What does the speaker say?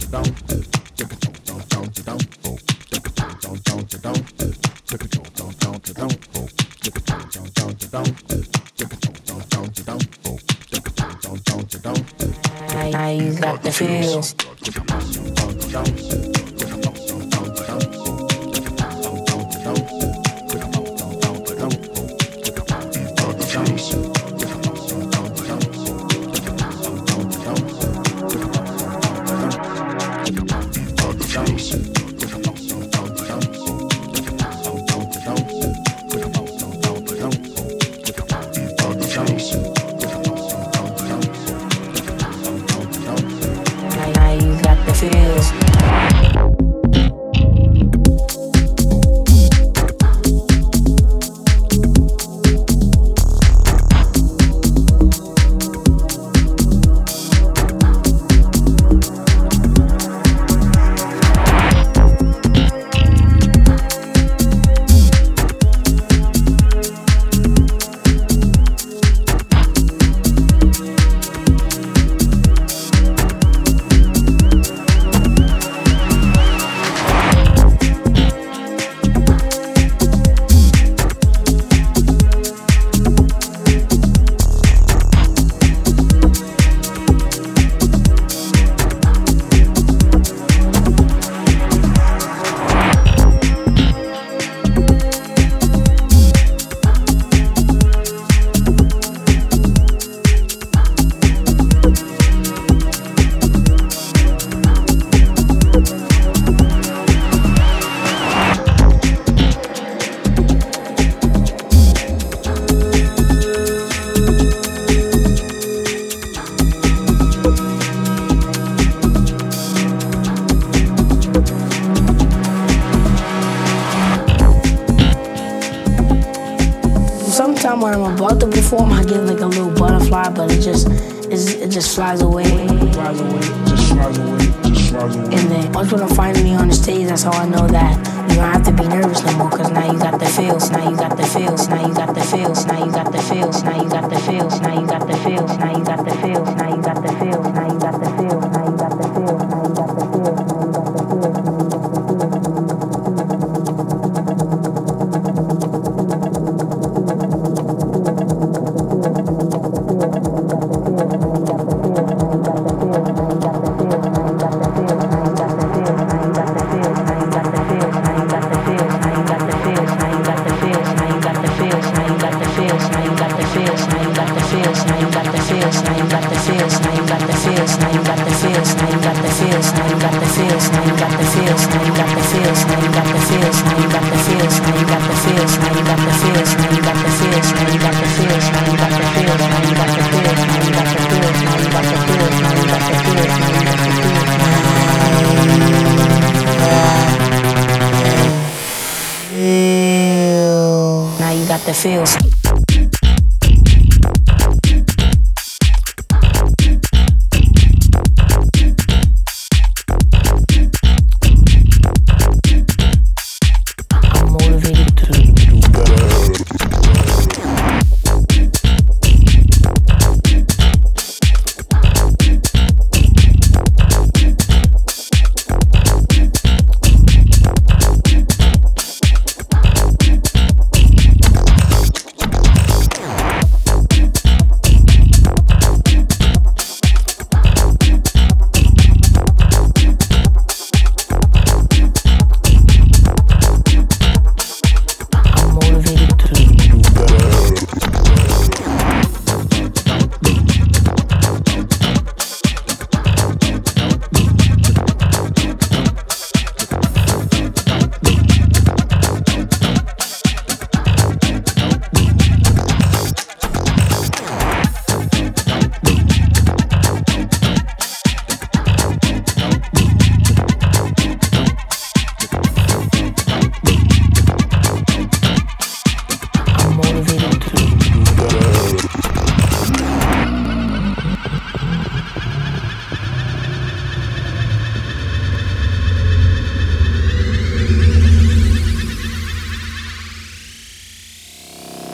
Now you got the feels. Now you got the feels. Sometimes when I'm about to perform, I get like a little butterfly, but it just flies away. And then once when I'm finally on the stage, that's how I know that you don't have to be nervous no more, cause now you got the feels, now you got the feels, now you got the feels, now you got the feels, now you got the feels, now you got the feels, now you got the feels, now you got the feels, now you got the feels, now you got the feels, now you got the feels, now you got the feels, now you got the feels. Now you got the feels.